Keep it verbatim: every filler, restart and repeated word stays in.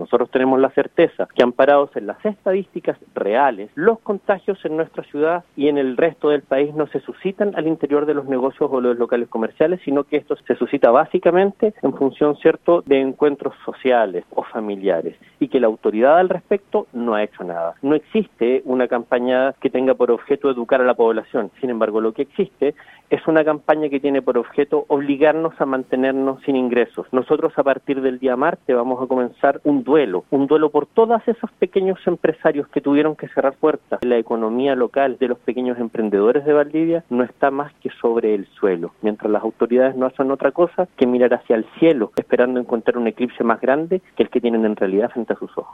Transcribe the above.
Nosotros tenemos la certeza que amparados en las estadísticas reales, los contagios en nuestra ciudad y en el resto del país no se suscitan al interior de los negocios o los locales comerciales, sino que esto se suscita básicamente en función, ¿cierto?, de encuentros sociales o familiares, y que la autoridad al respecto no ha hecho nada. No existe una campaña que tenga por objeto educar a la población. Sin embargo, lo que existe es una campaña que tiene por objeto obligarnos a mantenernos sin ingresos. Nosotros a partir del día martes vamos a comenzar un duelo, un duelo por todos esos pequeños empresarios que tuvieron que cerrar puertas. La economía local de los pequeños emprendedores de Valdivia no está más que sobre el suelo, mientras las autoridades no hacen otra cosa que mirar hacia el cielo, esperando encontrar un eclipse más grande que el que tienen en realidad frente a sus ojos.